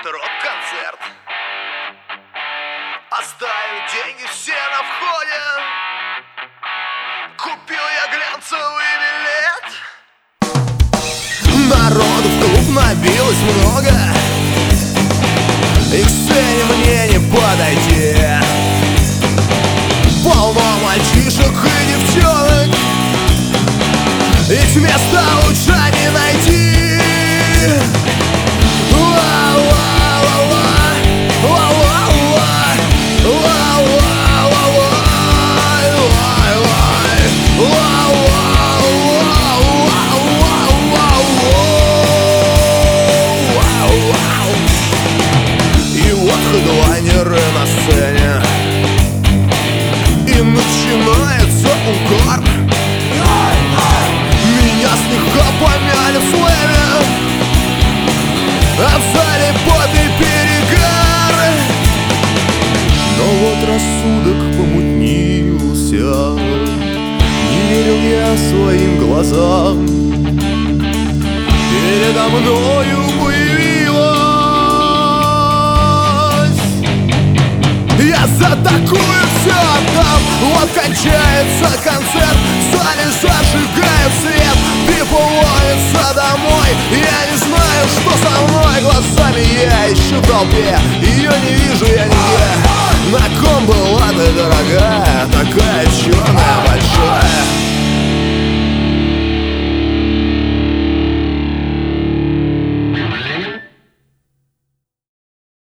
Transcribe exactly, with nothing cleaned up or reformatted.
будет рок-концерт. Оставив деньги все на входе, купил я глянцевый билет. Народу в клуб набилось много, и к сцене мне не подойти. Полно мальчишек и девчонок, ведь места лучше не найти. И вот хедлайнеры на сцене, и начинается угар. Меня слегка помяли в слэме, а в зале пот и перегар. Но вот рассудок помутнился, не верил я своим глазам. Передо мною появилась я за такую все отдам. Вот кончается концерт, в зале зажигают свет, people ловится домой. Я не знаю, что со мной, глазами я ищу в толпе, ее не вижу я нигде. На ком была ты, дорогая, такая черная большая?